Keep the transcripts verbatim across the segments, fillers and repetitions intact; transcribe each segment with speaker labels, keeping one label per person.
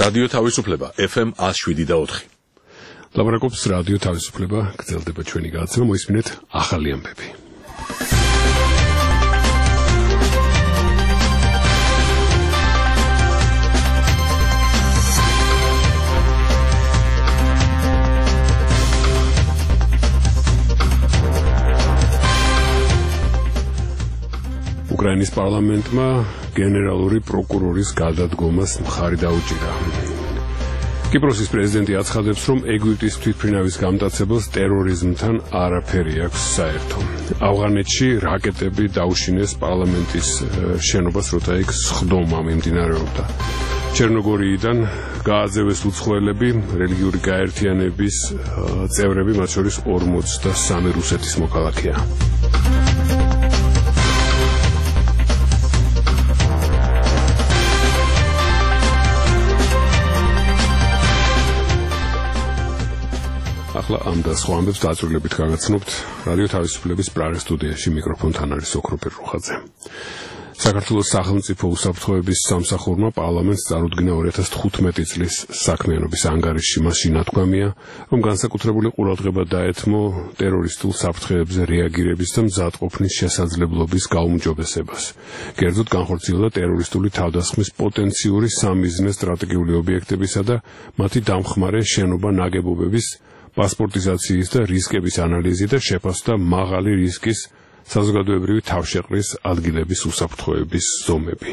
Speaker 1: რადიო თავისუფლება ეფ ემ one oh seven და four.
Speaker 2: ლაპარაკობს რადიო თავისუფლება, გრძელდება ჩვენი გადაცემა, მოისმინეთ ახალი ამბები. უკრაინის პარლამენტმა გენერალური პროკურორის გადადგომას მხარი დაუჭირა. კიპროსის პრეზიდენტი აცხადებს, რომ ეგვიპტის თვითმფრინავის გამტაცებელს ტერორიზმთან არაფერი აქვს საერთო. ავღანეთში რაკეტები დაუშინეს პარლამენტის შენობას, როცა იქ სხდომა მიმდინარეობდა. ჩერნოგორიიდან გააძევეს უცხოელები, რელიგიური გაერთიანების წევრები, მათ შორის ორმოცდასამი რუსეთის მოქალაქეა. ახლა ამ და სხვა ამბებს დაწვრილებით გაგაცნობთ რადიო თავისუფლების პრაღის სტუდიაში მიკროფონთან არის ოქროპირ რუხაძე. საქართველოს სახელმწიფო უსაფრთხოების სამსახურმა პარლამენტს წარუდგინა two thousand fifteen წლის საქმიანობის ანგარიშში. მასში ნათქვამია, რომ განსაკუთრებული ყურადღება დაეთმო ტერორისტულ საფრთხეებზე რეაგირების და მზადყოფნის შესაძლებლობის გაუმჯობესებას. კერძოდ განხორციელდა ტერორისტული თავდასხმის პოტენციური სამიზნე სტრატეგიული ობიექტებისა და მათი დამხმარე შენობა ნაგებობების პასპორტიზაციის და რისკების ანალიზი და შეფასდა მაღალი რისკის საზოგადოებრივი თავშეყრის ადგილების უსაფრთხოების ზომები.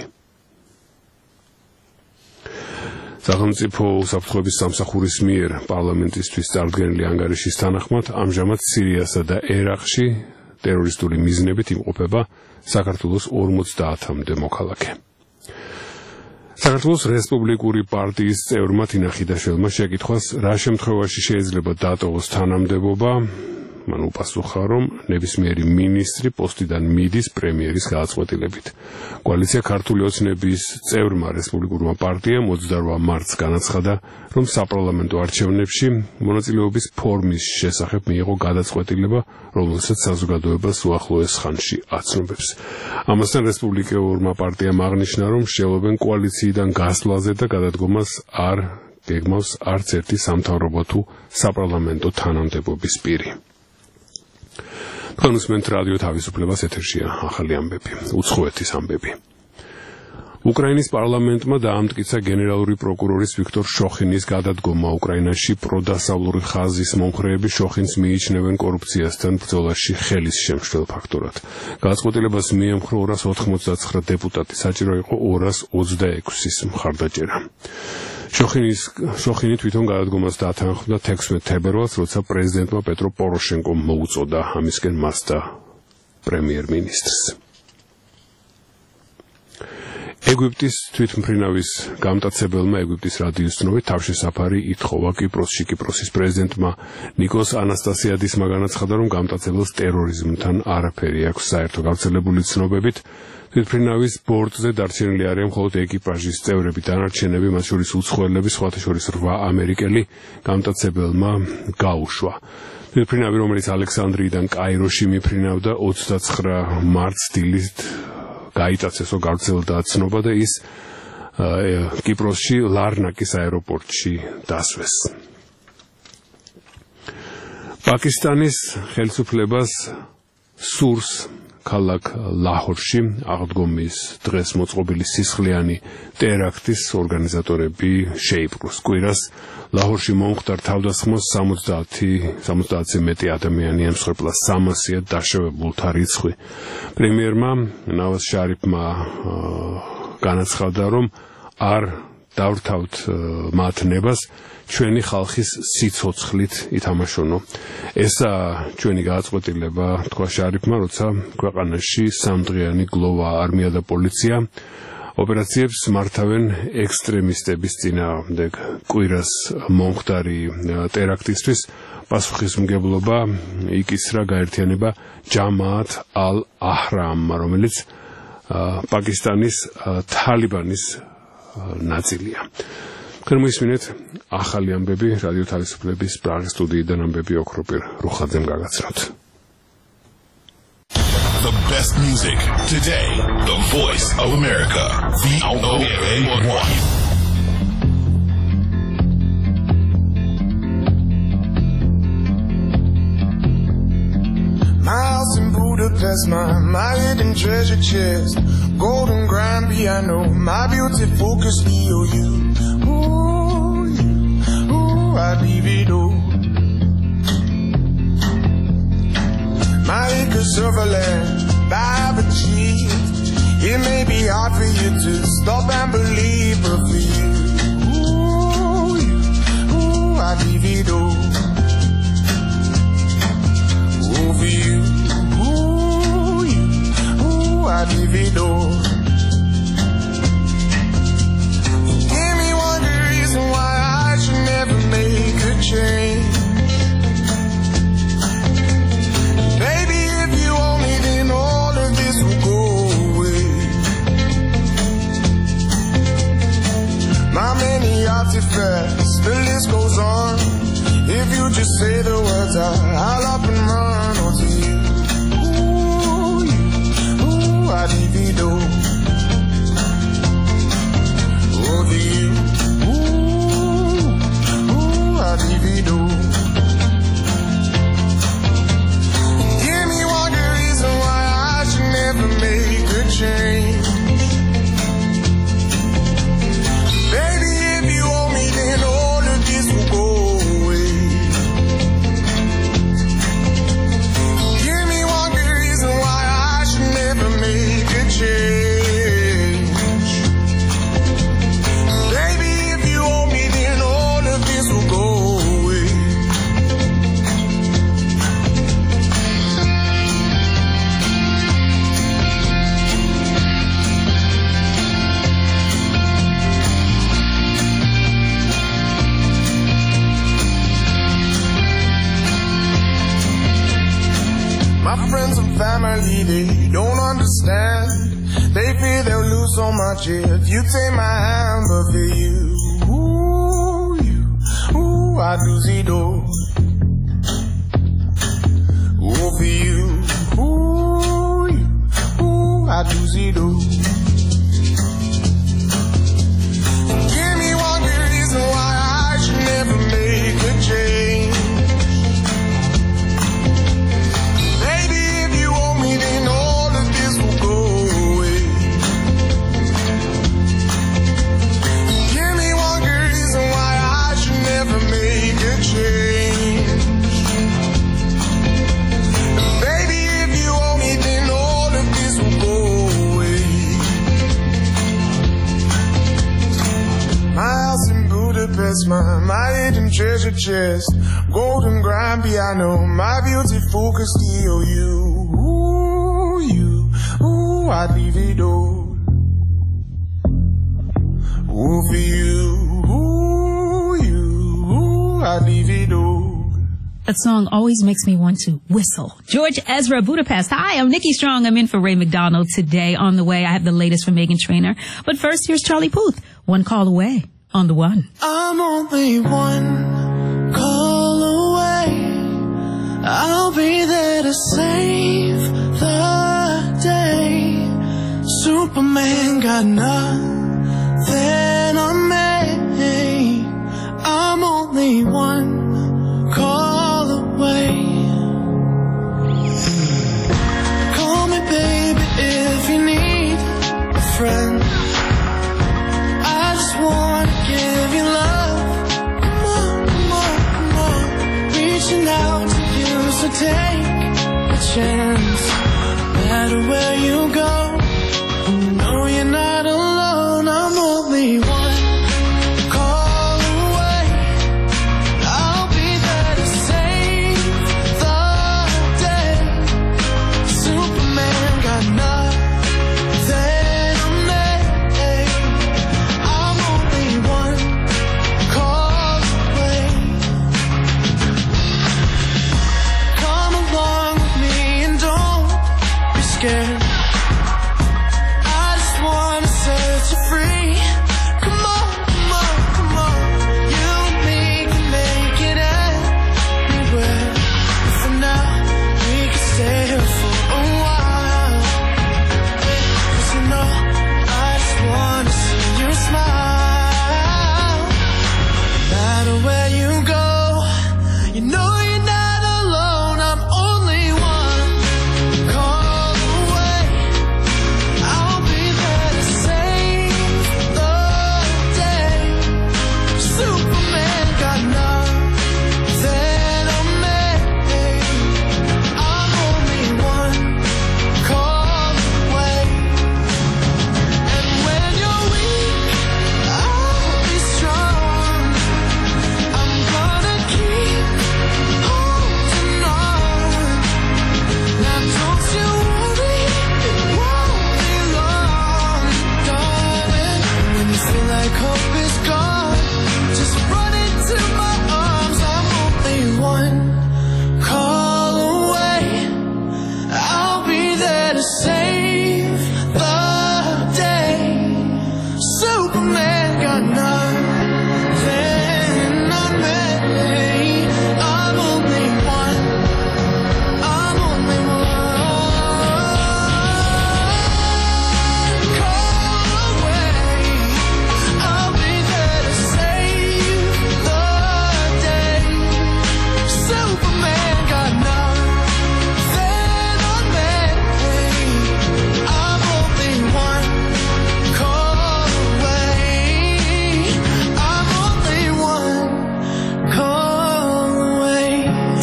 Speaker 2: სახელმწიფო უსაფრთხოების სამსახურის მიერ პარლამენტისთვის წარდგენილი ანგარიშის თანახმად ამჟამად სირიასა და ერაყში ტერორისტული მიზნებით იმყოფება საქართველოს ორმოცდაათამდე მოქალაქე. საქართველოს რესპუბლიკური პარტიის წევრმა თინა ხიდაშვილმა შეკითხვას, რა შემთხვევაში შეიძლება დატოვოს თანამდებობა, მან უპასუხა, რომ ნებისმიერი მინისტრი პოსტიდან მიდის პრემიერის გადაწყვეტილებით. კოალიცია ქართული ოცნების წევრმა რესპუბლიკურმა პარტიამ twenty-eight მარტს განაცხადა, რომ საპარლამენტო არჩევნებში მონაწილეობის ფორმის შესახებ მიიღო გადაწყვეტილება, რომელსაც საზოგადოებას უახლოეს ხანში აცნობებს. ამასთან რესპუბლიკურმა პარტიამ აღნიშნა, რომ შეელობენ კოალიციიდან გასვლაზე და გადადგომას არ გეგმავს არც ერთი სამთავრობო თუ საპარლამენტო თანამდებობის პირი. კონსმენტ რადიო თავისუფლებას ეთერშია ახალი ამბები, უცხოეთის ამბები. უკრაინის პარლამენტმა დაამტკიცა გენერალური პროკურორის ვიქტორ შოხინის გადადგომა. უკრაინაში პროდასავლური ხაზის მომხრეები შოხინს მიიჩნევენ კორუფციასთან ბრძოლაში ხელის შემშლელ ფაქტორად. გადაწყვეტილებას მიემხრო two hundred ninety-nine დეპუტატი, საჭირო იყო two hundred twenty-six-ის მხარდაჭერა. შოხინის შოხინი თვითონ გადადგომას დათანხმდა sixteen თებერვალს, როცა პრეზიდენტმა პეტრო პოროშენკომ მოუწოდა ამისკენ მას და პრემიერ-მინისტრს. ეგვიპტის თვითმფრინავის გამტაცებელმა ეგვიპტის რადიოს ცნობით თავშესაფარი ითხოვა კიპროსში. კიპროსის პრეზიდენტმა ნიკოს ანასტასიადისმა განაცხადა, რომ გამტაცებელს ტერორიზმთან არაფერი აქვს საერთო. გავრცელებული ცნობებით თვითმფრინავის ბორტზე დარჩენილი არიან მხოლოდ ეკიპაჟის წევრები, დანარჩენები, მათ შორის უცხოელები, სხვათა შორის eight ამერიკელი გამტაცებელმა გაუშვა. თვითმფრინავი, რომელიც ალექსანდრიიდან კაიროში მიფრინავდა, twenty-nine მარტს დილით გაიტაცესო გავრცელდა ცნობა და ის კიპროსში ლარნაკის აეროპორტში დასვეს. პაკისტანის ხელისუფლებას სურს ქალაქ ლაჰორში აღდგომის დღეს მოწყობილი სისხლიანი ტერაქტის ორგანიზატორები შეიპყროს. კვირას ლაჰორში მომხდარ თავდასხმას seventy-ზე მეტი ადამიანი ემსხვერპლა, three hundred დაშავებულთა რიცხვი. პრემიერმა ნავაზ შარიფმა განაცხადა, რომ არ დავრთავთ მათ ნებას, ჩვენი ხალხის სიცოცხლით ითამაშონო. ესაა ჩვენი გადაწყვეტილება, თქვა შარიფმა, როცა ქვეყანაში სამდღიანი გლოვა არმია და პოლიცია ოპერაციებს მართავენ ექსტრემისტების წინააღმდეგ. კვირას მომხდარი ტერაქტისთვის პასუხისმგებლობა იკისრა გაერთიანება ჯამაათ ალ-აჰრამმა, რომელიც პაკისტანის თალიბანის ნაწილია. მოისმინეთ ახალი ამბები რადიო თავისუფლების პრაღის სტუდიიდან ამბები ოქროპირ რუხაძემ გაგაცნოთ.
Speaker 3: The best music today, the voice of America, V O A one.
Speaker 4: Budapest, my, my hidden treasure chest, golden grand piano, my beauty focus E O U. Ooh, you, ooh, I leave it all. My acres of land I've achieved. It may be hard for you to stop and believe, but for you, ooh, you, ooh, I leave it all. Ooh, for you, ooh, you, ooh, I leave it all. Give me one good reason why I should never make a change. My many artifacts, the list goes on. If you just say the words, I, I'll up and run onto you. Ooh, you, ooh, I leave it all. Over you, ooh, ooh, I leave it all. Give me one good reason why I should never make a change. Family, they don't understand. They fear they'll lose so much if you take my hand. But for you, ooh, you, ooh, I'd lose it all. Ooh, for you, ooh, you, ooh, I'd lose it all. Give me one good reason why I should never make a change. My, my hidden treasure chest, golden grand piano, my beauty focus E O U. Ooh, you, ooh, I'd leave it all. Ooh, for you, ooh, you, ooh, I'd leave it all.
Speaker 5: That song always makes me want to whistle. George Ezra, Budapest. Hi, I'm Nikki Strong. I'm in for Ray McDonald today. On the way, I have the latest from Meghan Trainor. But first, here's Charlie Puth, One Call Away. On the one.
Speaker 6: I'm only one call away. I'll be there to save the day. Superman got nothing on me. I'm only one call away. Call me baby if you need a friend. I just want give you love, come on, come on, come on. Reaching out to you, so take a chance. No matter where you go, know you're not alone. I'm only one call away. I'll be there to save the day. Superman got nothing on me. I'm only one call away. Come along with me and don't be scared. I just wanna set you free. Come on, come on, come on. You and me can make it anywhere. For now, we can stay here for a while. 'Cause you know, I just wanna see you smile. No matter where you go, you know you're not alone. I'm only one call to save the day. Superman got nothing on me. I'm only one. I'm only one call away. I'll be there to save the day. Superman got nothing on me. I'm only one call away. I'm only one call away.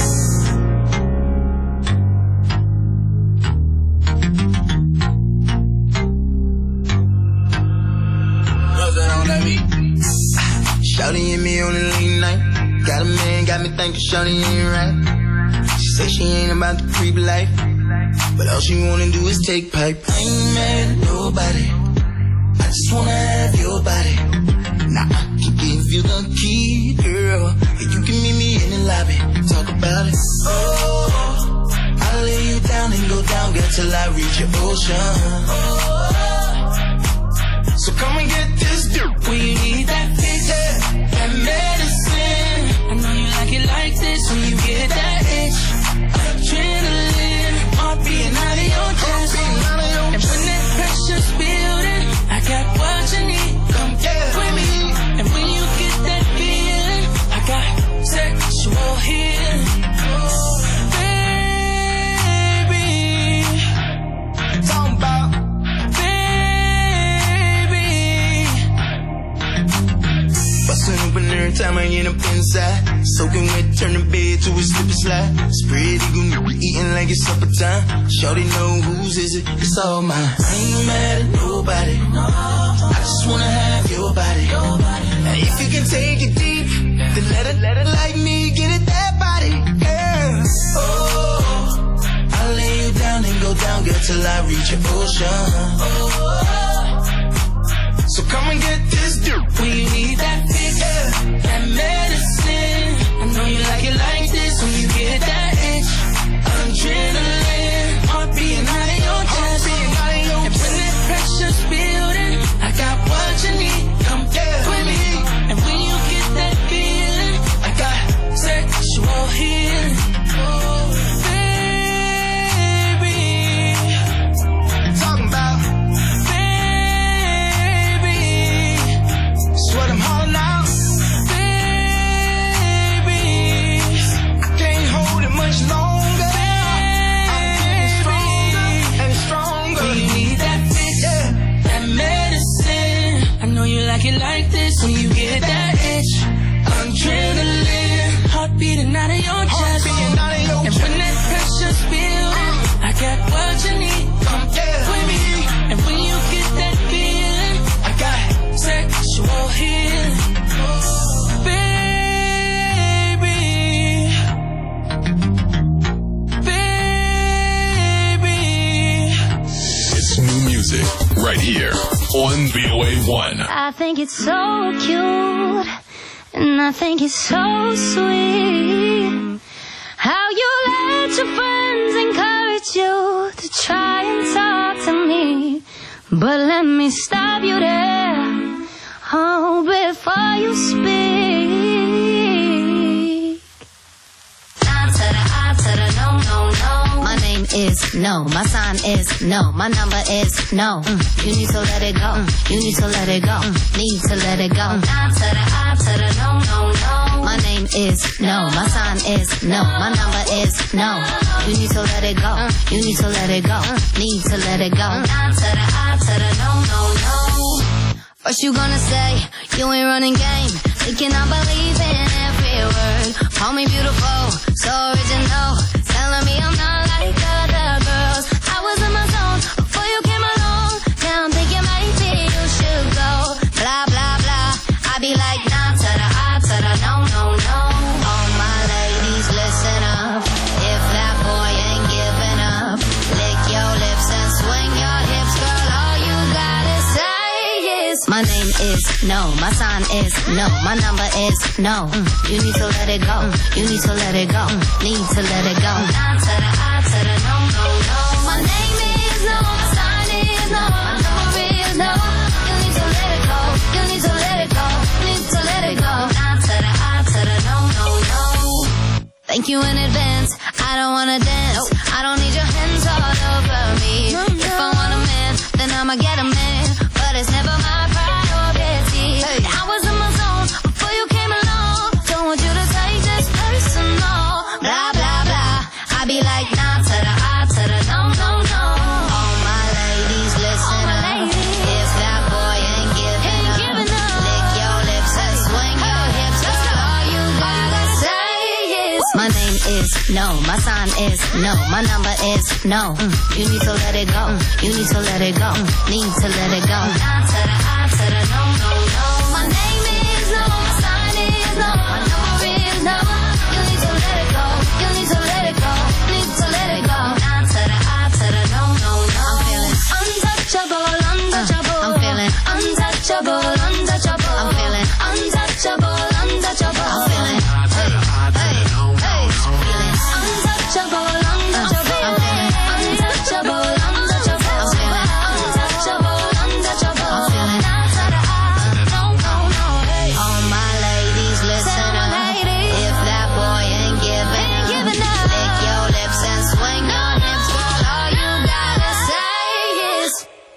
Speaker 4: Shawty hit me on a late night. Got a man, got me thinking Shawty ain't right. She say she ain't about the creep life, but all she wanna do is take pipe. I ain't mad at nobody, I just wanna have your body. Now I can give you the key, girl, and you can meet me in the lobby. Talk about it. Oh, I'll lay you down and go down, girl, till I reach your ocean. Oh, so come and get this dude when you need that fix, yeah, that medicine. I know you like it like this when you get that itch. Adrenaline, heart beating out of your chest. And when that pressure's building, I got what you need. Come get with me. And when you get that feeling, I got sexual healing. Baby, talking about bustin' open every time I get up inside. Soaking wet, turn the bed to a slip and slide. Spread eagle, eating like it's supper time. Shawty know whose is it, it's all mine. I ain't mad at nobody, I just wanna have your body. Now if you can take it deep, then let it, let it like me, get it that body, yeah. Oh, I'll lay you down and go down, girl, till I reach your ocean. Oh, so come and get this dude when you need that fix, yeah, that medicine. I know you like it like this when you get that itch. Adrenaline, heart beating out of your chest. And when that pressure's building, I got what you need. Come get with me. And when you get that feeling, I got sexual healing. Oh, baby, talking about what I'm hollering out, baby. I can't hold it much longer. I'm getting stronger and stronger. When you need that fix, yeah, that medicine. I know you like it like this when you get that itch. Adrenaline, heart beating out of your chest. And when that pressure's building, I got what you need. Come get with me. And when you get that feeling, I got sexual healing. Baby, baby.
Speaker 3: It's new music right here on V O A one.
Speaker 7: I think it's so cute, and I think it's so sweet how you let your friends encourage you to try and talk to me. But let me stop you there, oh, before you speak. I to the I to the no, no, no. My name is no, my sign is no, my number is no. Mm. You need to let it go, mm. You need to let it go, mm. Need to let it go. Mm. I to the I to the no, no, no. My name is no, my sign is no, my number is no. You need to let it go, mm. You need to let it go, mm. Need to let it go. Mm. I to the I to the no, no, no. First you gonna say you ain't running game, thinking I believe in every word. Call me beautiful, so original, telling me I'm not like other girls. I was in my zone before you came along. Now I'm thinking maybe you should go. Blah blah blah. I be like nah to the I to the no no no. All my ladies listen up. If that boy ain't giving up, lick your lips and swing your hips, girl. All you gotta say is my name is no, my sign is no, my number is no. Mm. You need to let it go, mm. You need to let it go, mm. Need to let it go. Nah to the I to the no no no. My name is no, thank you in advance. I don't wanna dance. I don't need your hands all over me. If I want a man, then I'ma get a man. But it's never my priority. I was in my zone before you came along. Don't want you to take this personal. Blah, blah, blah. I be like, nah to the I to the no, no, no. All my ladies, listen up. If that boy ain't giving up, lick your lips and swing your hips. All you gotta say is, my name is no, my sign is no, my number is no. Mm. You need to let it go. Mm. You need to let it go. Mm. Need to let it go. Nah to the I to the no, no, no. My name is no, my sign is no, my number is no. You need to let it go. You need to let it go. Need to let it go. Nah to the I to the no, no, no. I'm feeling untouchable, untouchable. Uh, I'm feeling untouchable, untouchable. I'm feeling untouchable, untouchable. I'm feeling hey, hey, hey. Feeling untouchable, untouchable. I'm feeling untouchable, untouchable. I'm feeling untouchable, untouchable. I'm feeling nah to the I, no, no, no. Hey. All my ladies, listen up. If that boy ain't giving up, lick your lips and swing your hips. All you gotta say is,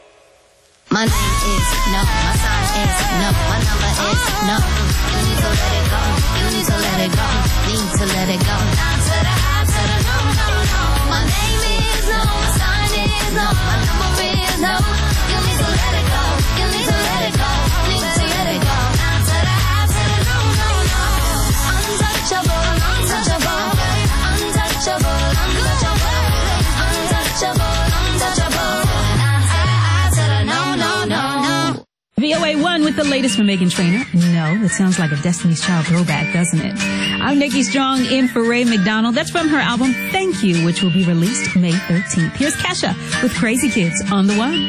Speaker 7: my name is no, my sign is no, my number is no. You need to let it go. You need to let it go. Need to let it go. Nah to the I to the no, no, no. My name is no, my sign is no, my number is no. You need to let it go. You need to let it go. Need to let it go. Nah to the I to the no, no, no. Untouchable, untouchable, untouchable, untouchable, untouchable, untouchable. Nah to the I to the no, no, no, no.
Speaker 5: V O A one with the latest from Meghan Trainor. No, it sounds like a Destiny's Child throwback, doesn't it? I'm Nikki Strong in for Ray McDonald. That's from her album Thank You, which will be released May thirteenth. Here's Kesha with Crazy Kids on the One.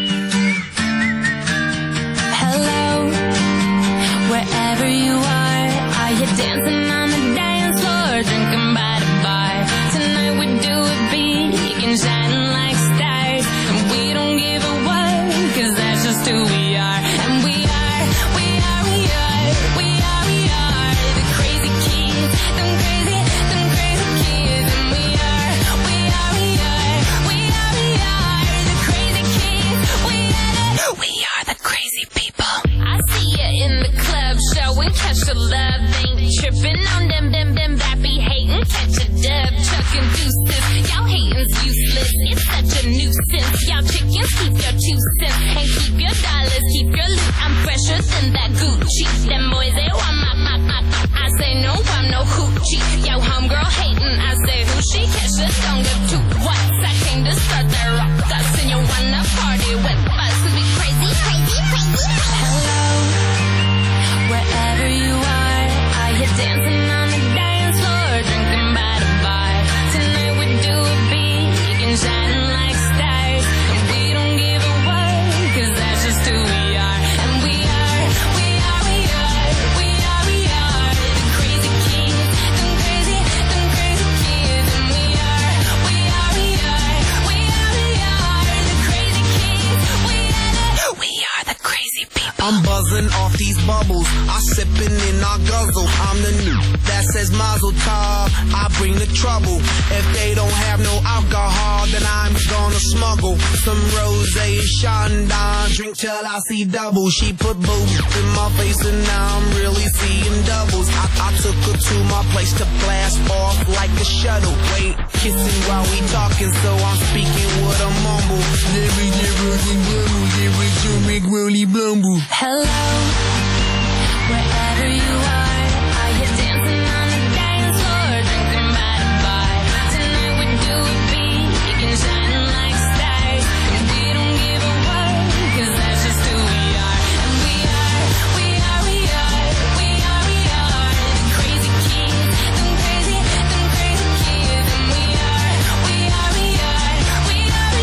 Speaker 8: Hello, wherever you are, are you dancing on the dance floor, drinking by the bar? Tonight we do it big and shining like stars, and we don't give a what, 'cause that's just who we are. And we are, we are, we are, we are, we are the crazy kids, them crazy, them crazy kids. And we are, we are, we are, we are, we are the crazy kids. We are the, we are the crazy people. I see you in the club showing catch the love, ain't tripping on them, them, them that be hating, catch a dub, chucking deuces. Y'all hating's useless, it's such a nuisance. Y'all chickens keep your two cents and keep your dollars, keep your loot. I'm fresher than that Gucci. Them boys they want my, my, my, I say no, I'm no hoochie. Yo, homegirl hating, I say who she? Kesha don't give two whats. I came to start that rock dust, and you wanna party with us, 'cause we crazy, crazy, crazy. Hello, wherever you are, are you dancing on the dance floor, drinking by the bar? Tonight we do it big and shining like stars, and we don't give a what, 'cause that's just who we are. And we are, we are, we are, we are, we are the crazy kids, them crazy, them crazy kids. And we are, we are, we are, we are, we are the crazy kids. We are the, we are the crazy people.
Speaker 9: I'm buzzing off these bubbles, I sipping in our guzzle. I'm the new that says Mazel Tov, I bring the trouble. If they don't have no alcohol, then I'm gonna smuggle some rosé, Chandon, drink till I see double. She put boobs in my face and now I'm really seeing doubles. I, I took her to my place to blast off like a shuttle. Wait, kissing while we talking, so I'm speaking with a mumble. Never, never, never, never, you make really blumble.
Speaker 8: Hello, wherever you are, are you dancing on the dance floor, drinking by the bar? Tonight we do it big and shining like stars, and we don't give a what, 'cause that's just who we are. And we are, we are, we are, we are, we are the crazy kids, them crazy, them crazy kids. And we are, we are, we are, we are, we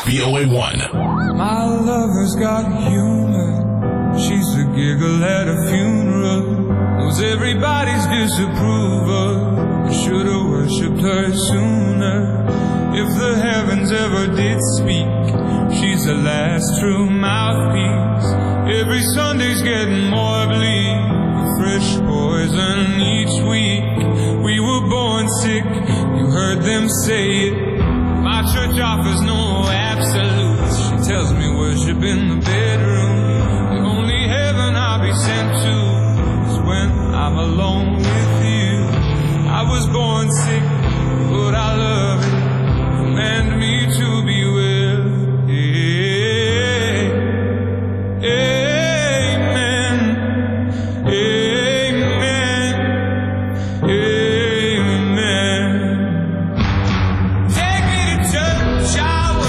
Speaker 3: B O A one.
Speaker 4: My lover's got humor. She's a giggle at a funeral. Knows everybody's disapproval. Should've worshipped her sooner. If the heavens ever did speak, she's the last true mouthpiece. Every Sunday's getting more bleak. Fresh poison each week. We were born sick, you heard them say it. My church offers no absolutes. She tells me worship in the bedroom. The only heaven I'll be sent to is when I'm alone with you. I was born sick, but I love it. Command me to be well. Amen. Amen. Amen. Take me to church, I will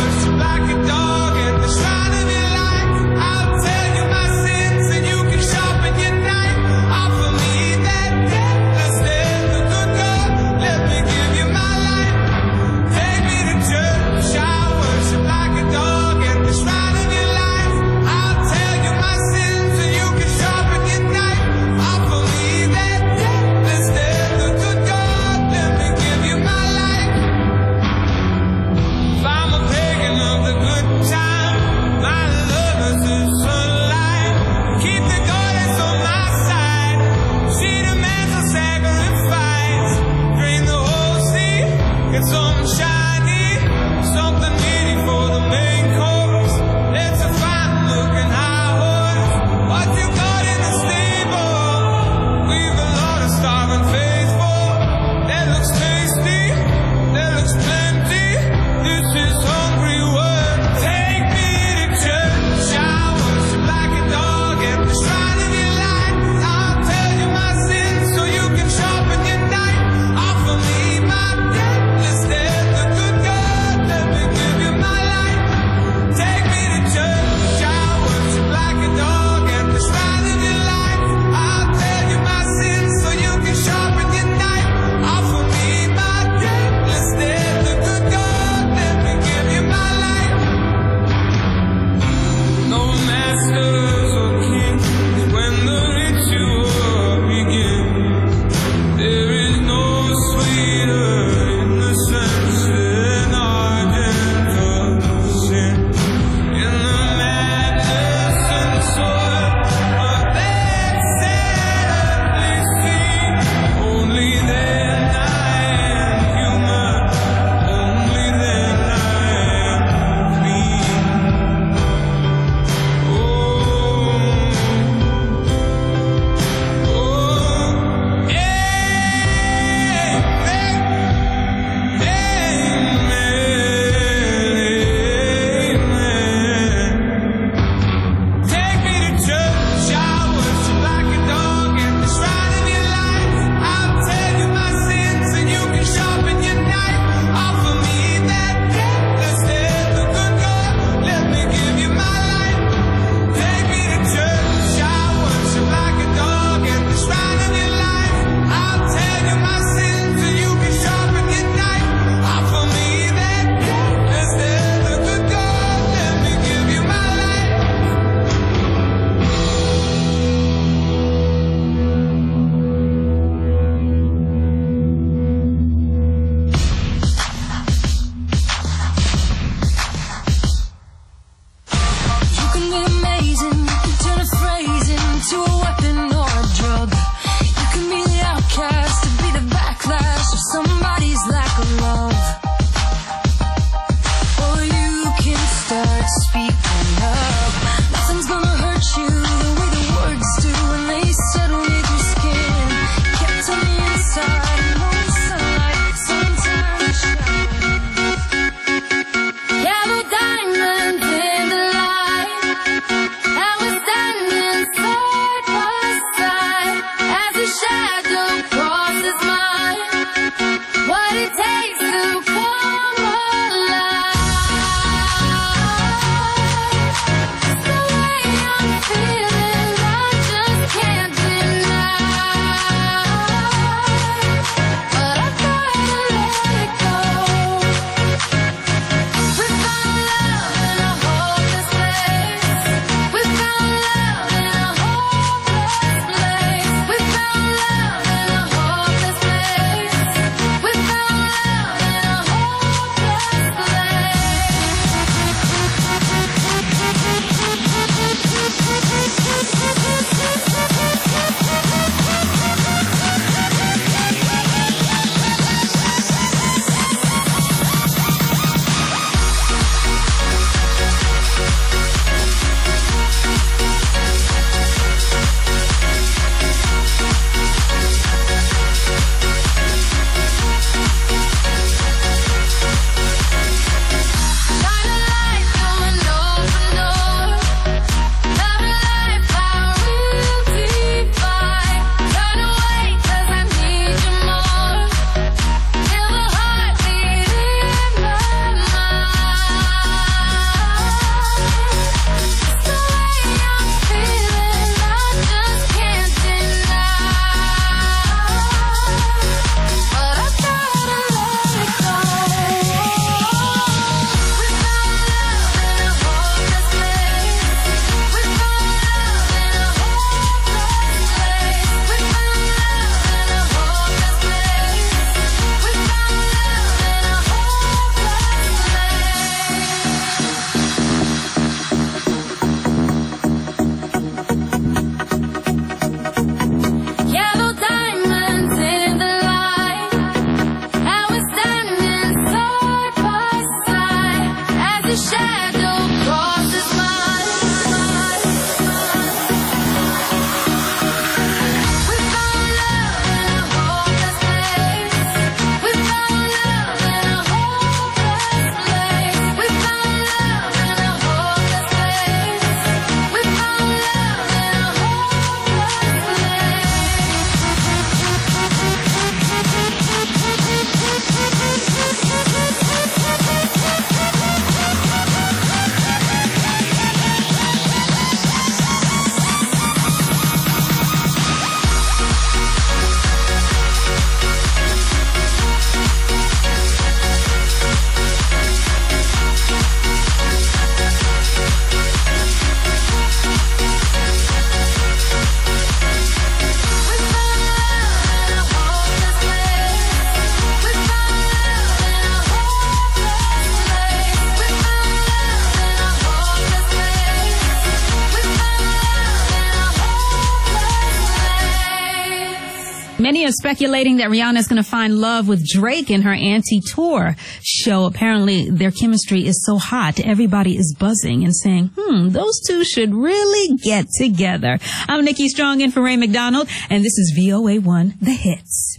Speaker 5: Many are speculating that Rihanna is going to find love with Drake in her anti-tour show. Apparently, their chemistry is so hot, everybody is buzzing and saying, hmm, those two should really get together. I'm Nikki Strong in for Ray McDonald, and this is V O A one, The Hits.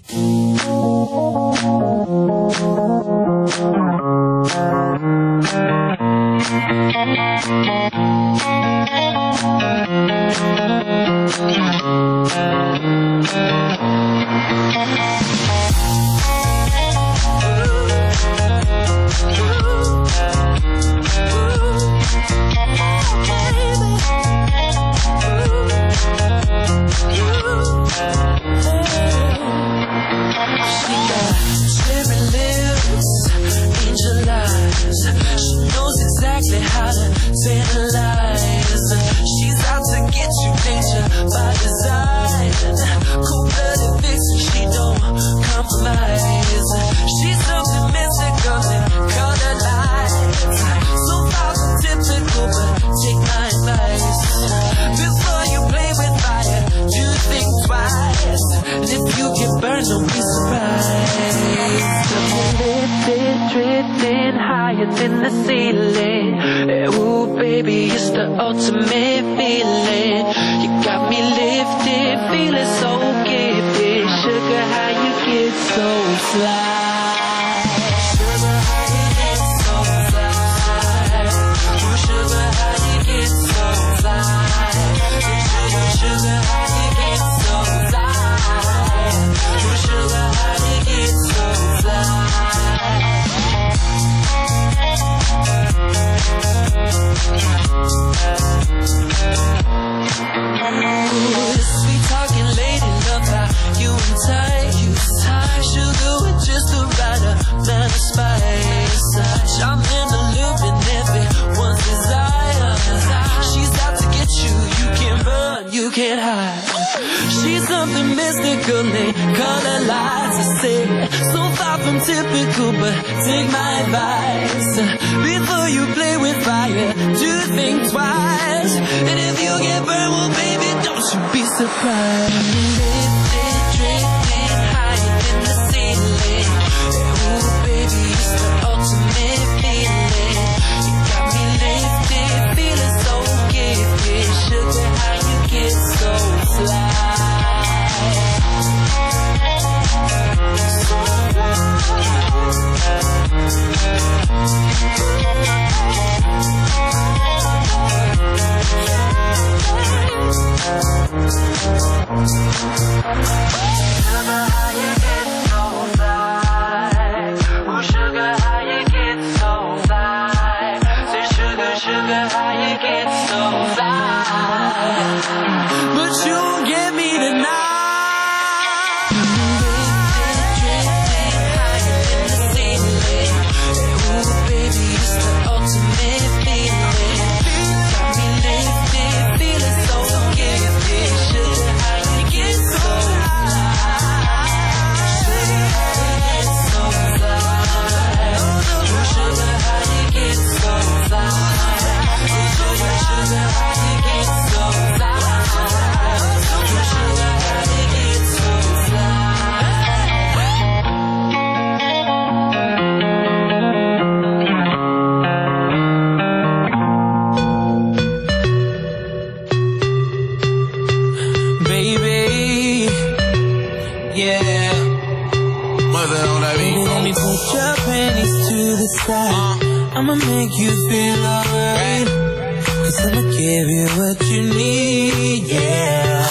Speaker 6: In the ceiling, ooh baby, it's the ultimate feeling. You got me lifted, feeling so gifted. Sugar, how you get so fly? Sugar, how you get so fly? Ooh, sugar, how you get so fly? Sugar, sugar, how you get so fly? Ooh, sugar, how you get so fly? Sweet talking lady, love how you and tight, you tight. Sugar with just the right amount of spice. I'm in the loop and everyone's desire. She's out to get you, you can't run, you can't hide. She's something mystical, they color lights. I say, so far from typical, but take my advice. Before you play with fire, do think twice. And if you get burned, well baby, don't you be surprised. Lifted, drifting higher than the ceiling. Ooh baby, it's the ultimate feeling. You got me lifted, feeling so gifted. Sugar, how you get so fly? I'ma make you feel alright, 'cause I'ma give you what you need, yeah.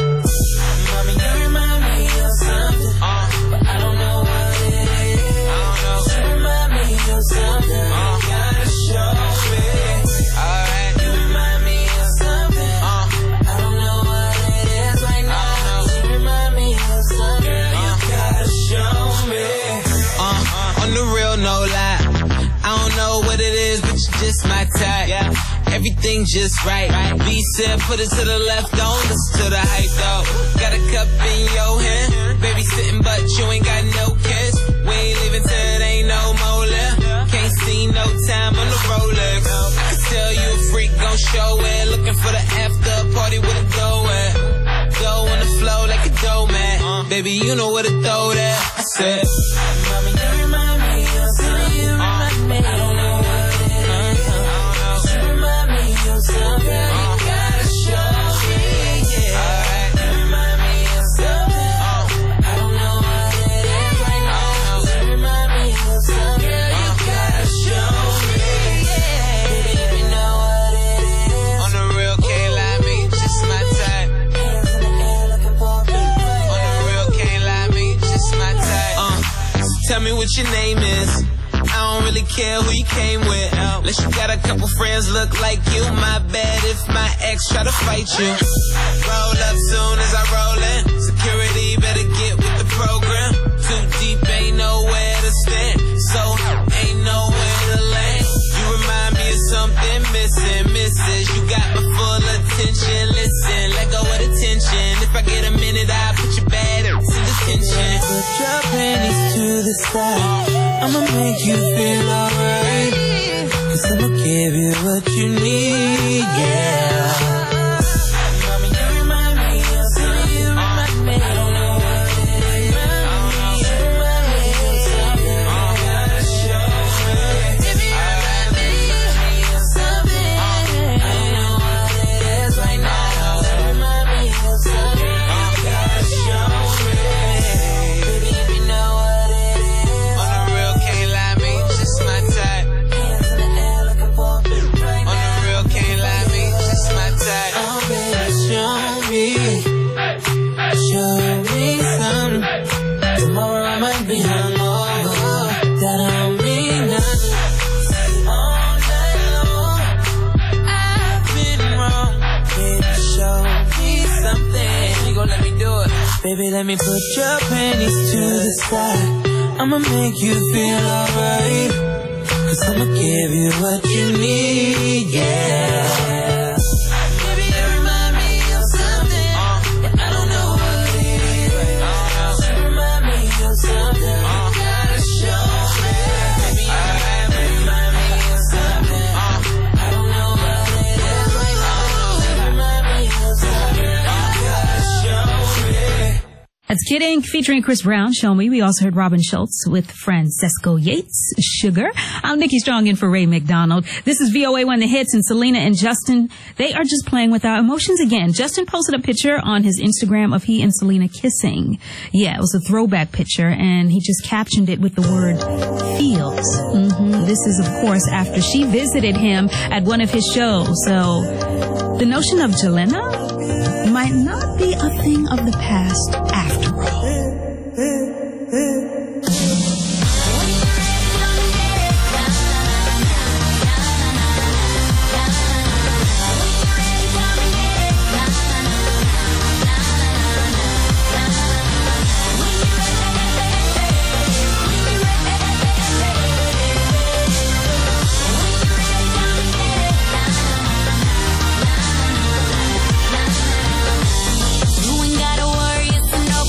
Speaker 6: Mommy, you remind me of something, but I don't know what it is. You remind me of something, you gotta show me. Alright. You remind me of something, but I don't know what it is right now. You remind me of something, you gotta show me. Uh, on the real, no lie. I don't know what it is, but you just my type. Yeah. Everything just right. right. B said, put it to the left, don't listen to the hype though. Got a cup in your hand, baby sitting, but you ain't got no kiss. We ain't leaving till it ain't no more left. Can't see no time on the Rolex. I can tell you a freak gon' show it. Looking for the after party with a go at. Go on the flow like a dough man.
Speaker 9: baby, you know where to throw that. I said,
Speaker 6: Mommy, you remind me of something. You remind me. I don't know what it is. You remind me of something. You gotta show me, yeah. You remind me of something. I don't know what it is right now. You remind me of something. You gotta show me, yeah. Baby, if you know what it is.
Speaker 9: on the real, can't lie, me, just my type.
Speaker 6: Hands in the air looking for a big fight.
Speaker 9: On the real, can't lie, me, just my type. Uh, so tell me what your name is. I don't really care who you came with. Unless you got a couple friends look like you. My bad if my ex try to fight you. Roll up soon as I roll in. Security better get with the program. Too deep, ain't nowhere to stand. So ain't nowhere to land. You remind me of something missing, missus. You got my full attention. Listen, let go of the tension. If I get a minute, I'll put your bad ass in detention.
Speaker 6: Put your panties to the side. I'ma make you feel alright. Cause I'ma give you what you need, yeah. Mommy, you remind me of something. You remind me. I don't know what it is. You remind me of something. You gotta show me. Baby, you remind me of something. I don't know what it is right now. You remind me of something. You gotta show me. Baby, if you know what it is.
Speaker 9: On the real, can't lie, me, just my type.
Speaker 6: Hands in the air looking for a big fight.
Speaker 9: On the real, can't lie, me, just my type.
Speaker 6: Oh, baby, show me, show me something. Tomorrow I might be hungover. That don't mean nothing. All night long, I've been wrong. Baby, show me something. You gon' let me do it? Baby, let me put your panties to the side. I'ma make you feel alright. Cause I'ma give you what you need, yeah. Baby, you remind me of something. Yeah, I don't know what it is. You remind me of something. You gotta show me. Baby, you remind me of something. I don't know what it is right now. You remind me of something. You gotta show me.
Speaker 5: That's Kid Ink featuring Chris Brown, Show Me. We also heard Robin Schultz with Francesco Yates, Sugar. I'm Nikki Strong in for Ray McDonald. This is V O A One The Hits, and Selena and Justin, they are just playing with our emotions again. Justin posted a picture on his Instagram of he and Selena kissing. Yeah, it was a throwback picture, and he just captioned it with the word feels. Mm-hmm. This is, of course, after she visited him at one of his shows. So the notion of Jelena might not be a thing of the past after all.
Speaker 8: You ain't gotta worry, it's a no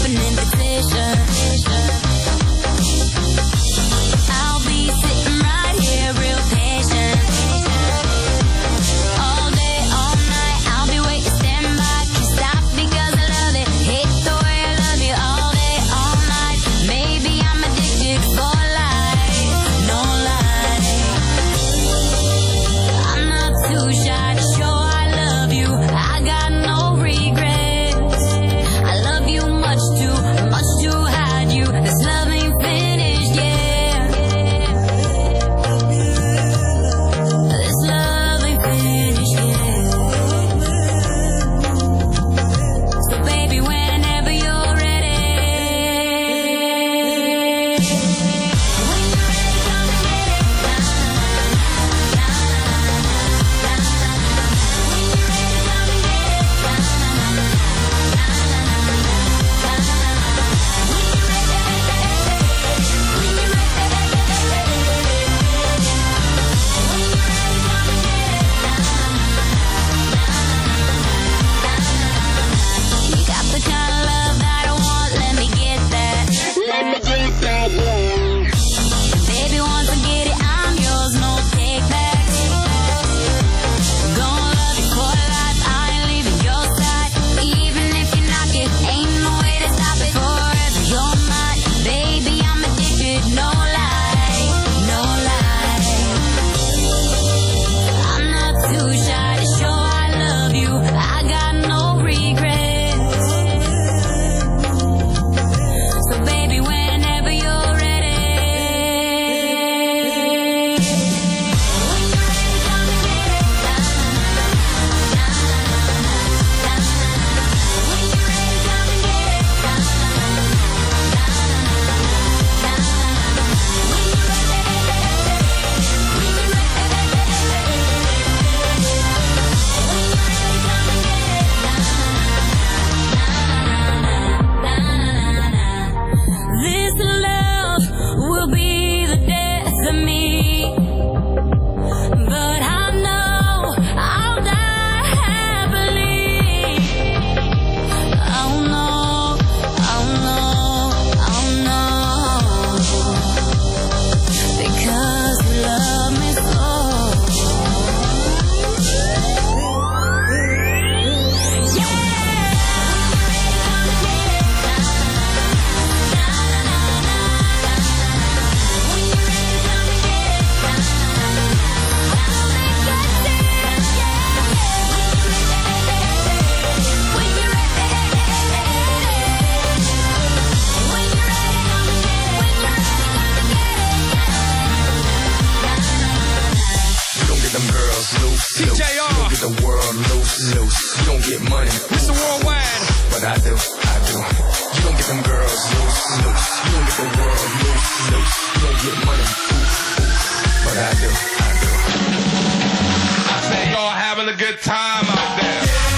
Speaker 4: world loose, loose. You don't get money,
Speaker 6: Mister Worldwide.
Speaker 4: but I do, I do. You don't get them girls loose, loose. You don't get the world loose, loose. You don't get money, ooh, ooh. but I do, I do.
Speaker 3: I say y'all having a good time out there.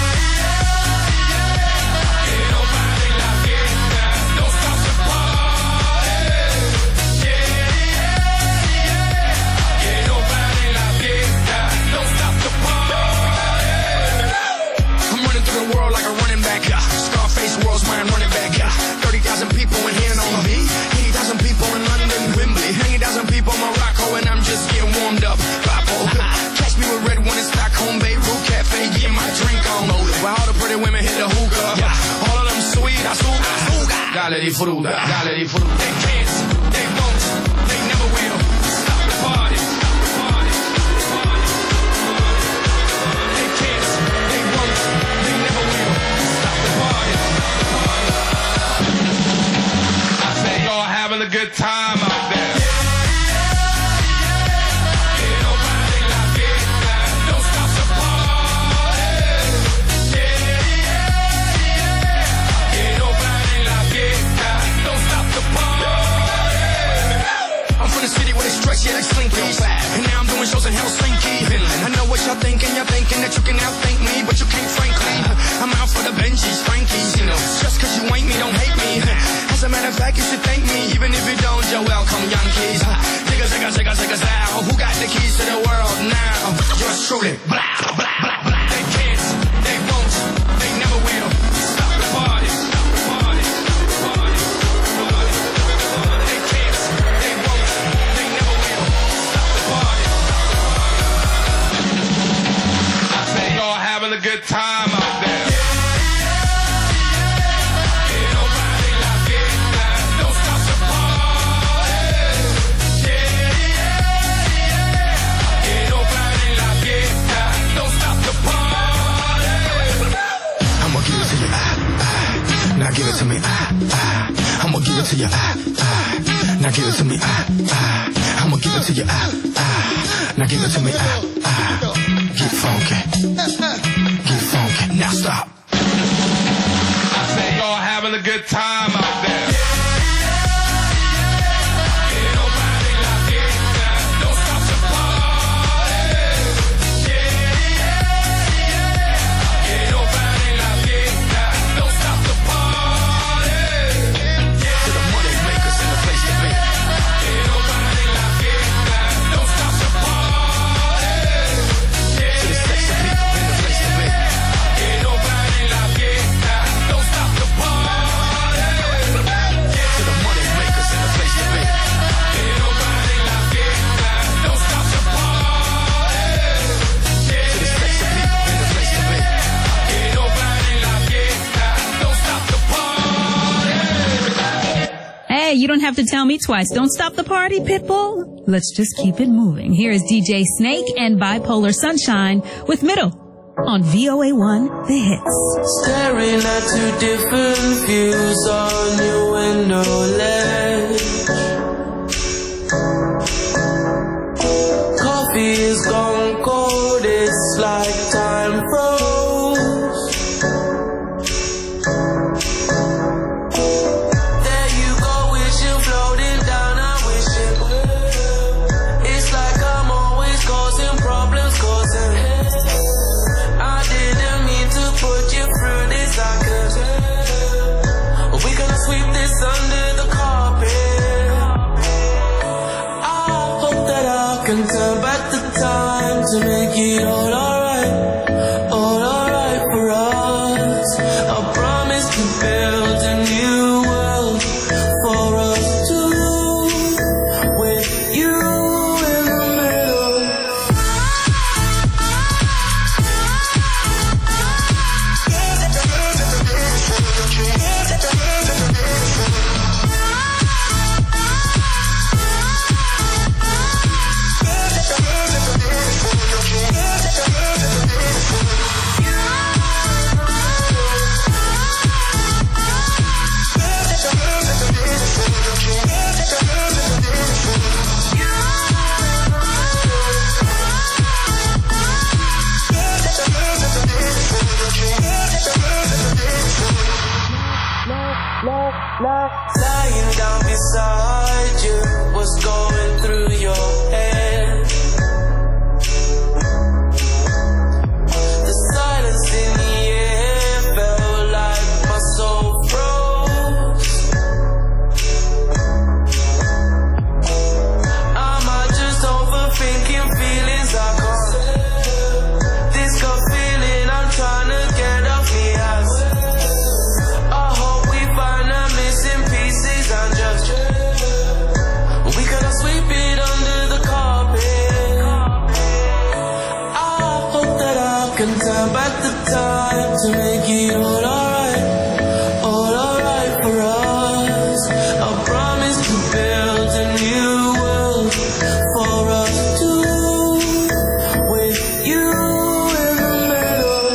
Speaker 4: Dale di fruta, dale di fruta.
Speaker 6: They can't, they won't, they never will. Stop the party, stop the party, stop the party. They can't, they won't, they never will. Stop the party, stop the party.
Speaker 3: I say y'all having a good time out there.
Speaker 6: Yeah, they slinkies. And now I'm doing shows in Helsinki. I know what y'all thinking. Y'all thinking that you can outthink me, but you can't, frankly. I'm out for the Benjis, Frankies. You know, just cause you ain't me, don't hate me. As a matter of fact, you should thank me. Even if you don't, you're welcome, Yankees. Zigga, zigga, zigga, zigga, zow. Who got the keys to the world now? Yours truly. Blah, blah, blah, blah. They can't, they won't, they never will. Stop the party, stop the party, stop the party. They can't, they won't, they never will. Stop the party.
Speaker 3: I say y'all having a good time out there.
Speaker 4: Now give it to me, ah, ah. I'ma give it to you, ah, ah. Now give it to me, ah, ah. I'ma give it to you, ah, ah. Now give it to me, ah, ah. Get funky, get funky. Now stop.
Speaker 3: I say y'all having a good time out there.
Speaker 5: You don't have to tell me twice. Don't stop the party, Pitbull. Let's just keep it moving. Here is D J Snake and Bipolar Sunshine with Middle on V O A one, The Hits.
Speaker 6: Staring at two different views on your window ledge. Coffee is gone cold, it's like time froze. Under the carpet, I hope that I can turn back the time to make it all alright, all alright for us. I promise to build a new world for us two, with you in the middle. Lying down beside you, what's going through your head? The silence in the air felt like my soul froze. Am I just overthinking feelings I can't? This gut feeling I'm trying to get off me ass. I hope we find the missing pieces and just we gonna sweep it under the carpet. I hope that I can turn back the time to make it all alright, all alright for us. I promise to build a new world for us two, with you in the middle.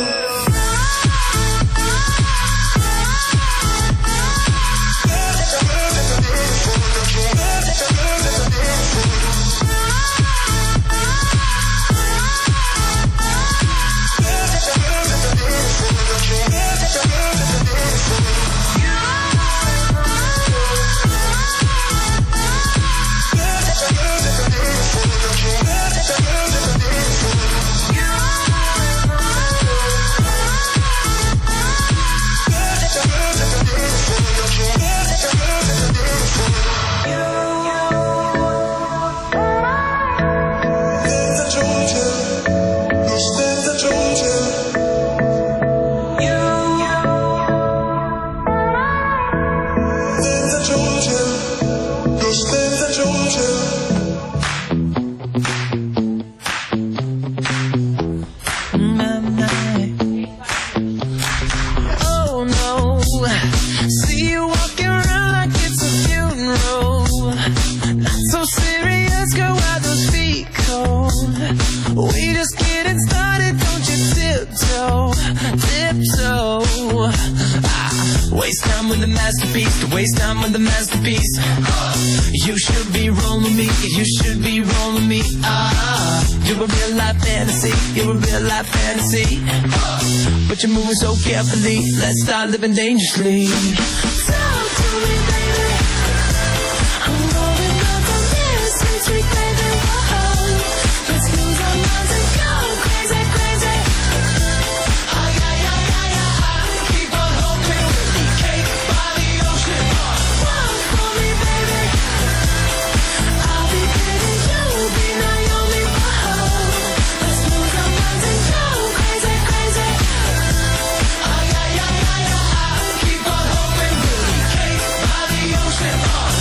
Speaker 6: Oh no, see you walking around like it's a funeral. Not so serious, girl, why those feet cold? We just getting started, don't you tiptoe, tiptoe. Ah, waste time with the masterpiece, to waste time with the masterpiece. You should be rolling me, you should be rolling me. Ah, you're a real life fantasy, you're a real life fantasy. But you're moving so carefully, let's start living dangerously. Talk to me, baby. I'm going up on this since we baby. Whoa, let's lose our minds and go crazy, crazy. Ay, ay, ay, ay, ay. Keep on hoping we'll be cake by the ocean. Walk for me, baby. I'll be pretty, you'll be Naomi. Whoa, let's lose our minds and go crazy, crazy. Ay, ay, ay, ay, ay. Keep on hoping we'll be cake by the ocean.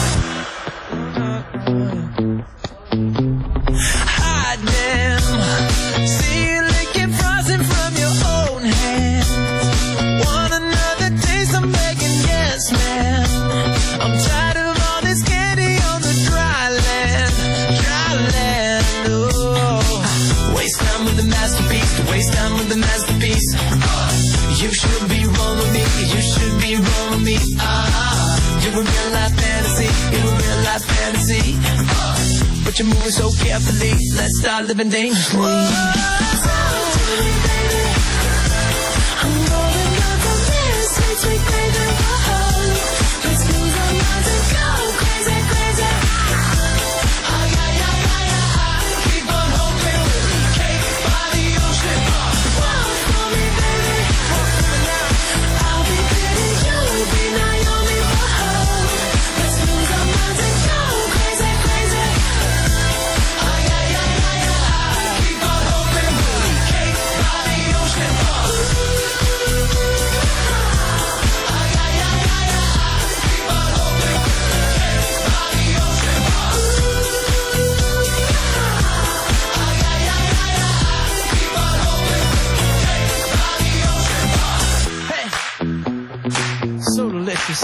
Speaker 6: Hide them. See you licking frozen from your own hands. Want another taste? I'm begging, yes, man. I'm tired of all this candy on the dry land, dry land. Oh, waste time with the masterpiece, to waste time with the masterpiece. You should be rolling me, you should be rolling me. Ah, you're a real life fantasy, you're a real life fantasy. But you're moving so carefully, let's start living dangerously. Talk to me, baby. I'm going up on this sweet, sweet baby. Whoa, let's lose our minds and go crazy, crazy. Ay, ay, ay, ay, ay. Keep on hoping we'll be cake by the ocean. Walk for me, baby. I'll be pretty, you'll be Naomi. Whoa, let's lose our minds and go crazy, crazy. Ay, ay, ay, ay, ay. Keep on hoping we'll be cake by the ocean. Ay, ay, ay, ay, ay. Keep on hoping we'll be cake by the ocean. Ay, ay, ay, ay, ay. Keep on hoping we'll be cake by the ocean. Hey, so delicious.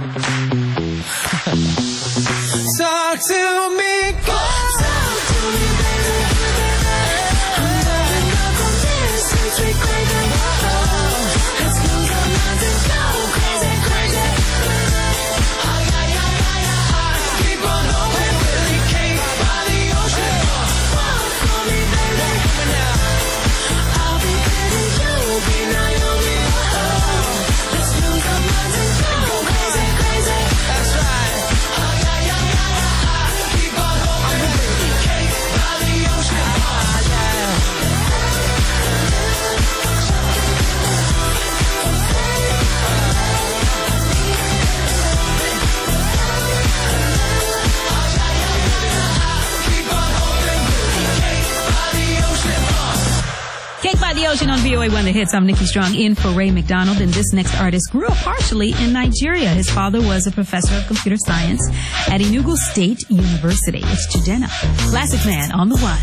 Speaker 6: Talk to me, girl. Talk to me, baby. I'm going up on this sweet, sweet crazy. Whoa, let's lose our minds and go crazy, crazy. Ay, ay, ay, ay, ay. Keep on hoping we'll be cake by the ocean. Walk for me, baby. I'll be pretty, you'll be Naomi. Whoa, let's lose our minds and go crazy, crazy.
Speaker 5: Ocean on V O A one The Hits. I'm Nikki Strong in for Ray McDonald, and this next artist grew up partially in Nigeria. His father was a professor of computer science at Enugu State University. It's Chidena. Classic Man on the One.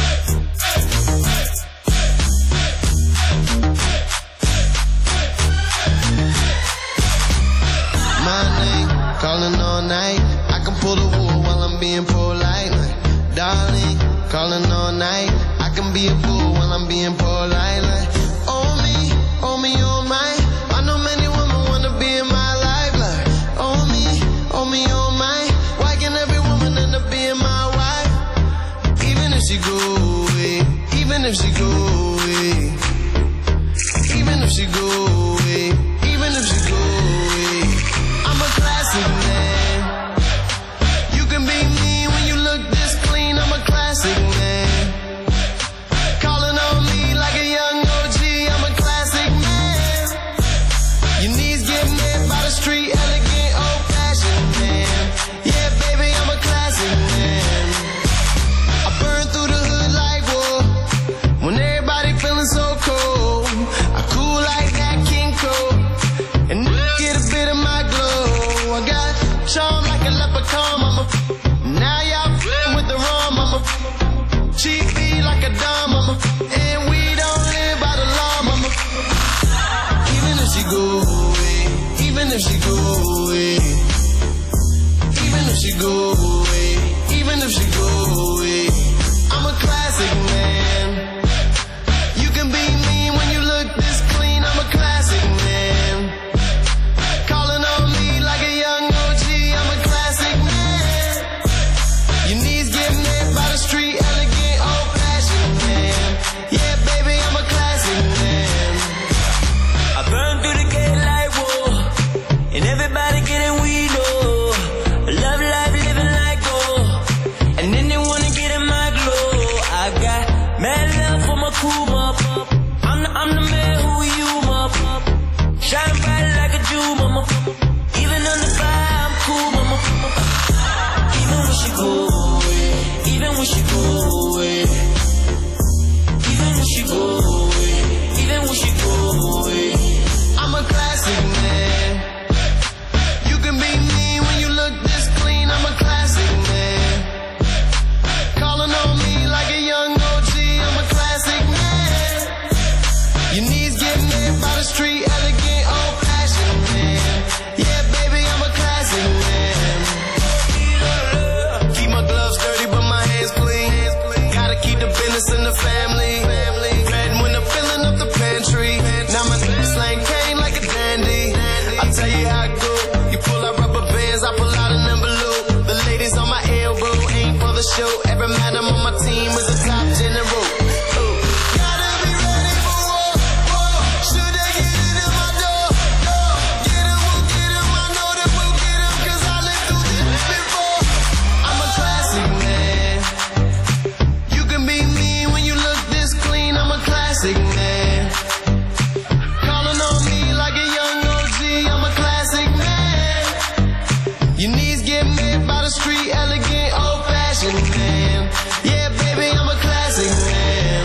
Speaker 9: My name, calling all night. I can pull the wool while I'm being polite. Like, darling, calling all night. I can be a fool while I'm being polite. Like, oh me, oh me, oh my. I know many women wanna be in my life. Like, oh me, oh me, oh my. Why can every woman end up being my wife? Even if she go away, even if she go away, even if she go away, even if she go away. I'm a classic man. You can be mean when you look this clean. I'm a classic man. Calling on me like a young O G. I'm a classic man. Your knees get met by the street, elegant, old-fashioned man. Yeah, baby, I'm a classic man. I burn through the hood like war. When everybody feeling so cold, I cool like that King Cole. And get a bit of my glow. I got charm like a leprechaun, mama. Now y'all f***ing with the wrong, mama. Cheap beat like a dime, mama. And we don't live by the law, mama. Even if she go away, even if she go away, even if she go away, even if she go away, I'm a classic man. You can be mean when you look this clean. I'm a classic man. Calling on me like a young O G. I'm a classic man. Your knees get met by the street, elegant, old-fashioned man. Yeah, baby, I'm a classic man.
Speaker 10: I burn through the gate like whoa, and everybody getting weed, oh. Love life, living like gold, and then they wanna get in my glow. I got mad love for my crew, mop. I'm the, I'm the man who you, mop. Shine bright like a Jew, mama. Even on the fire, I'm cool, mama. Even when she go away, even when she go away, even when she go away, even when she go away,
Speaker 9: I'm a classic man. You can be mean when you look this clean. I'm a classic man. Calling on me like a young O G. I'm a classic man. Your knees get met by the street, elegant, old-fashioned man. Yeah, baby, I'm a classic man. Keep my gloves dirty, but my hands clean. Gotta keep the business in the family. Red when I'm filling up the pantry. Now my slang came like a dandy. I'll tell you how it go. You pull out rubber bands, I pull out an envelope. The ladies on my elbow ain't for the show. Every man I'm on my team is a top general. Ooh. Gotta be ready for war, war. Should they get it in my door, door. Get 'em, we'll get 'em. I know that we'll get 'em, 'cause I lived through this before. I'm a classic man. You can be mean when you look this clean. I'm a classic man. Calling on me like a young O G. I'm a classic man. Your knees get met by the street, elegant, old-fashioned man. Yeah, baby, I'm a classic man.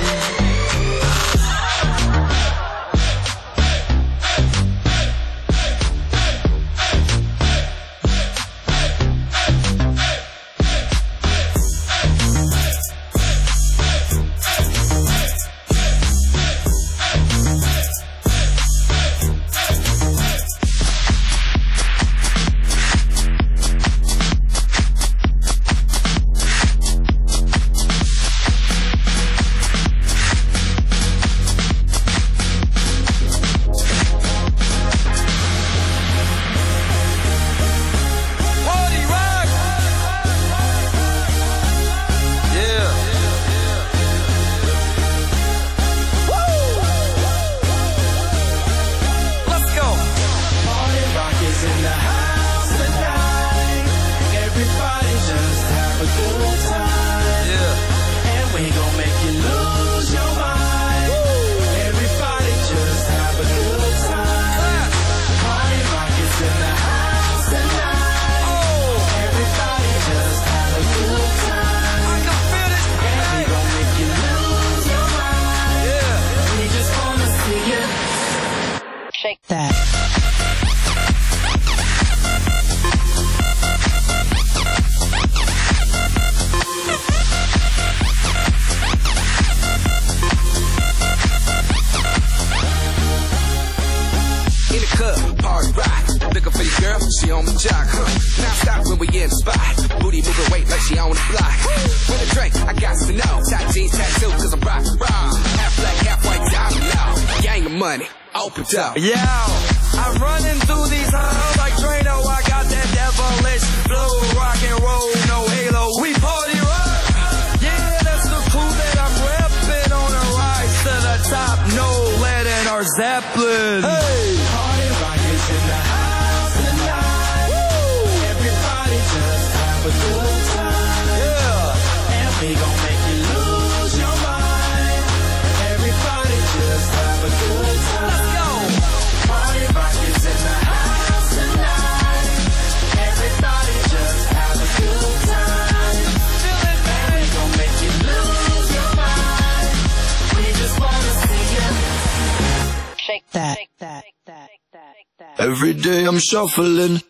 Speaker 9: she on the block. With a drink, I got to know. Top jeans tattoo, cause I'm rock, rock. Half black, half white, diamond now. Gang of money, open up.
Speaker 10: Yo, I'm running through these halls like Drano. I got that devilish flow, rock and roll, no halo. We party rock. Yeah, that's the crew that I'm repping on a rise to the top. No lead in our Zeppelin. Hey, party rock is in the house tonight. Woo! Everybody just have a good time. Yeah, and we gon' make you lose your mind. Everybody just have a good time. Let's go. Party rock is in the house tonight. Everybody just have a good time. Feel it, baby. We gon' make you lose your mind. We just wanna see you shake that, shake that, shake that, shake that.
Speaker 9: Every day I'm shuffling.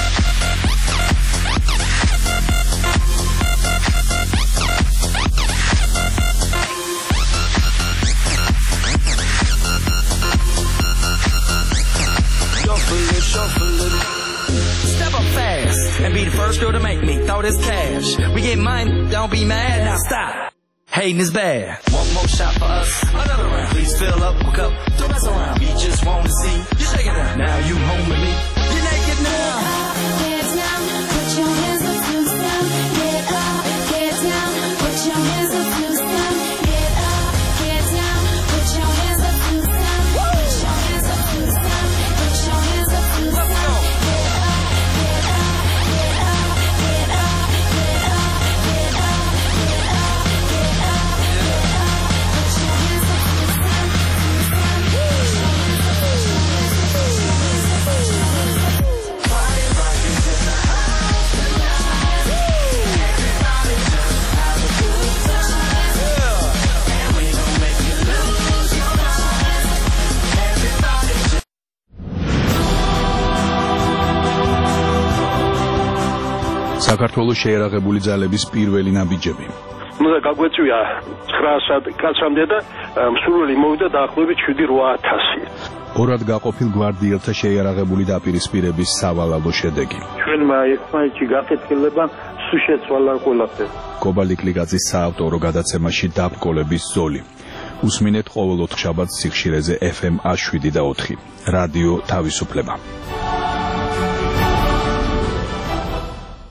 Speaker 9: Shuffling, shuffling.
Speaker 10: Step up fast and be the first girl to make me throw this cash. We get mine, don't be mad, now stop. Hating is bad. One more shot for us, another round. Please fill up a cup, don't mess around. We just wanna see you shaking it. Now you home with me, you're naked now.
Speaker 8: Get down, put your hands up, loose down. Get up, get down, put your hands up, loose down. Get up, get down, put your hands up, loose down. Put your hands up, loose down. Put your hands up, loose down. Get up, get up, get up, get up, get up, get up, get up, get up, get up. Put your hands up, loose down, loose down. Put your hands up, put your hands up, put your hands up, put your hands up. Party rock is in the house tonight. Everybody just have a good time. And we gon' make you lose your mind. Everybody just
Speaker 1: საქართველოს შეერაღებული ძალების პირველი ნაბიჯები.
Speaker 11: უნდა გაგვეწვია ცხრაასად კაცამდე და მსურველი მოვიდა დაახლოებით შვიდი რვა ათასი.
Speaker 1: ორად გაყოფილ გვარდიელთა შეიარაღებული დაპირისპირების სავალალო შედეგი.
Speaker 11: ჩვენმა ერთმანეთში გაკეთილება სულ შეცვალა ყველაფერი.
Speaker 1: კობალტ კლიკაძის საავტორო გადაცემაში დაბკოლების ზოლი. უსმინეთ ყოველ ოთხშაბათს სიხშირეზე ეფ ემ ას შვიდი და ოთხი. რადიო თავისუფლება.